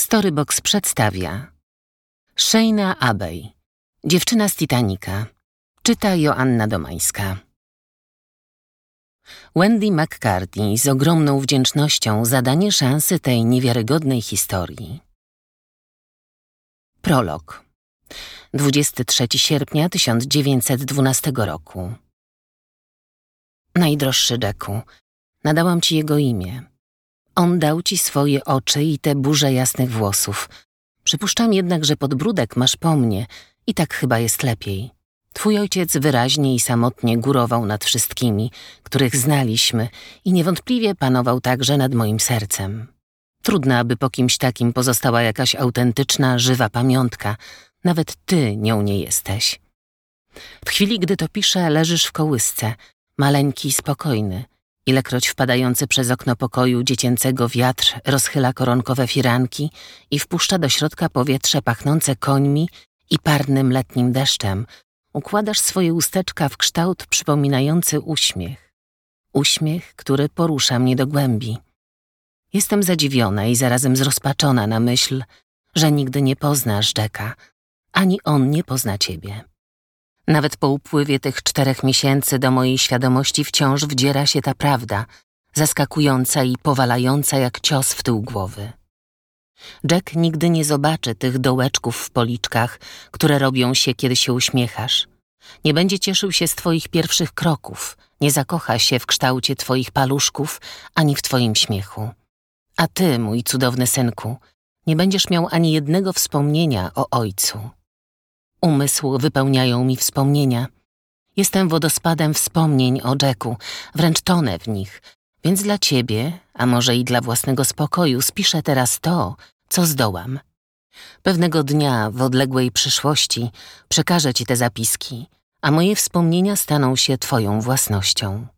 Storybox przedstawia Shayna Abbey, dziewczyna z Titanica. Czyta Joanna Domańska. Wendy McCarthy z ogromną wdzięcznością zadanie szansy tej niewiarygodnej historii. Prolog. 23 sierpnia 1912 roku. Najdroższy Jacku, nadałam ci jego imię. On dał ci swoje oczy i te burze jasnych włosów. Przypuszczam jednak, że podbródek masz po mnie i tak chyba jest lepiej. Twój ojciec wyraźnie i samotnie górował nad wszystkimi, których znaliśmy i niewątpliwie panował także nad moim sercem. Trudno, aby po kimś takim pozostała jakaś autentyczna, żywa pamiątka. Nawet ty nią nie jesteś. W chwili, gdy to piszę, leżysz w kołysce, maleńki i spokojny. Ilekroć wpadający przez okno pokoju dziecięcego wiatr rozchyla koronkowe firanki i wpuszcza do środka powietrze pachnące końmi i parnym letnim deszczem, układasz swoje usteczka w kształt przypominający uśmiech. Uśmiech, który porusza mnie do głębi. Jestem zadziwiona i zarazem zrozpaczona na myśl, że nigdy nie poznasz Jacka, ani on nie pozna ciebie. Nawet po upływie tych 4 miesięcy do mojej świadomości wciąż wdziera się ta prawda, zaskakująca i powalająca jak cios w tył głowy. Jack nigdy nie zobaczy tych dołeczków w policzkach, które robią się, kiedy się uśmiechasz. Nie będzie cieszył się z twoich pierwszych kroków, nie zakocha się w kształcie twoich paluszków, ani w twoim śmiechu. A ty, mój cudowny synku, nie będziesz miał ani jednego wspomnienia o ojcu. Umysł wypełniają mi wspomnienia. Jestem wodospadem wspomnień o Jacku, wręcz tonę w nich, więc dla ciebie, a może i dla własnego spokoju, spiszę teraz to, co zdołam. Pewnego dnia w odległej przyszłości przekażę ci te zapiski, a moje wspomnienia staną się twoją własnością.